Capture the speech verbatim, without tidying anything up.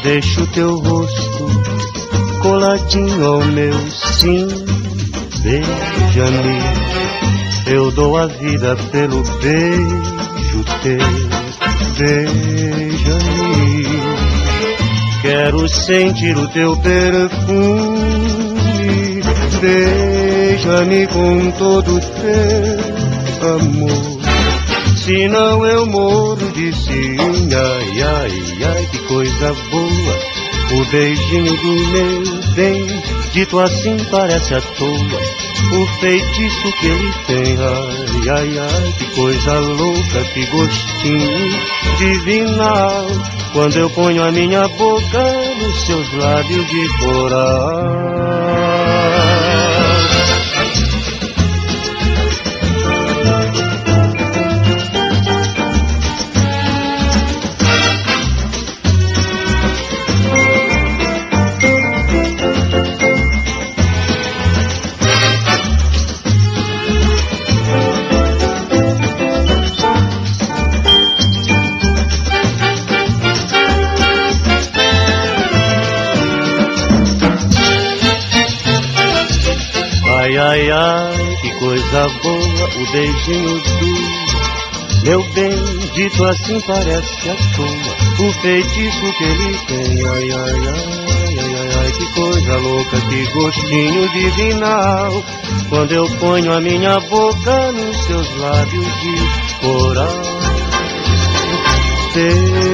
deixo teu rosto coladinho ao meu, sim, beija-me. Eu dou a vida pelo beijo teu, beija-me. Quero sentir o teu perfume, beija-me com todo o teu amor. Senão eu morro de ciúme, ai, ai, ai, que coisa boa. O beijinho do meu bem, dito assim parece à toa. O feitiço que ele tem, ai, ai, ai, que coisa louca, que gostinho divinal. Quando eu ponho a minha boca nos seus lábios de coral. Ai, ai, ai, que coisa boa, o beijinho do meu bem, dito assim parece à toa. O feitiço que ele tem, ai, ai, ai, ai, ai, ai, que coisa louca, que gostinho divinal. Quando eu ponho a minha boca nos seus lábios de coral.